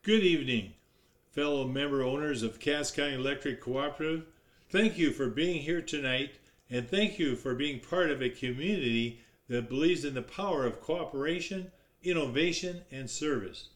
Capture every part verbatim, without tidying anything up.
Good evening, fellow member owners of Cass County Electric Cooperative. Thank you for being here tonight, and thank you for being part of a community that believes in the power of cooperation, innovation, and service.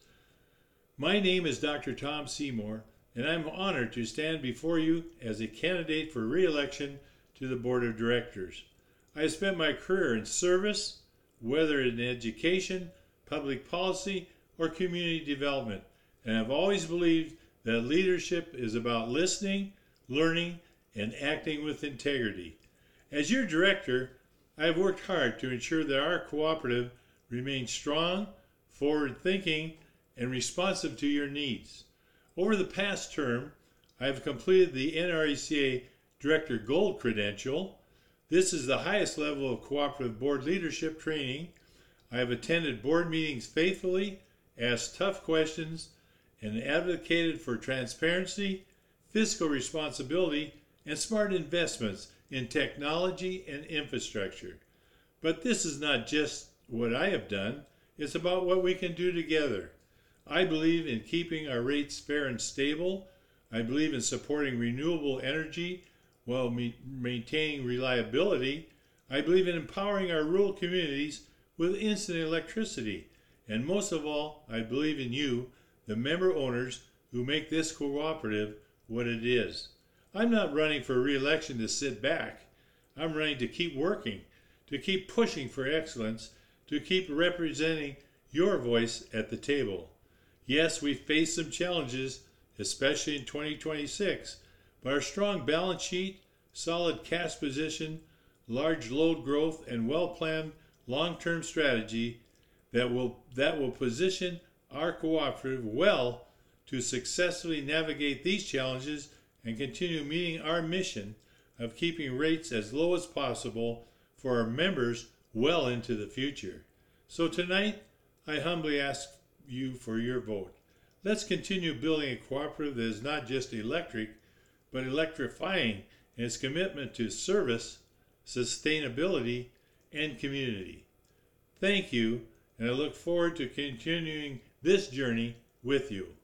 My name is Doctor Tom Seymour, and I'm honored to stand before you as a candidate for re-election to the Board of Directors. I have spent my career in service, whether in education, public policy, or community development, and I've always believed that leadership is about listening, learning, and acting with integrity. As your director, I have worked hard to ensure that our cooperative remains strong, forward-thinking, and responsive to your needs. Over the past term, I have completed the N R E C A Director Gold Credential. This is the highest level of cooperative board leadership training. I have attended board meetings faithfully, asked tough questions, and advocated for transparency, fiscal responsibility, and smart investments in technology and infrastructure. But this is not just what I have done, it's about what we can do together. I believe in keeping our rates fair and stable. I believe in supporting renewable energy while maintaining reliability. I believe in empowering our rural communities with instant electricity. And most of all, I believe in you, the member owners who make this cooperative what it is. I'm not running for re-election to sit back. I'm running to keep working, to keep pushing for excellence, to keep representing your voice at the table. Yes, we face some challenges, especially in twenty twenty-six, but our strong balance sheet, solid cash position, large load growth, and well-planned long-term strategy that will, that will position our cooperative well to successfully navigate these challenges and continue meeting our mission of keeping rates as low as possible for our members well into the future. So tonight, I humbly ask you for your vote. Let's continue building a cooperative that is not just electric, but electrifying in its commitment to service, sustainability, and community. Thank you, and I look forward to continuing this journey with you.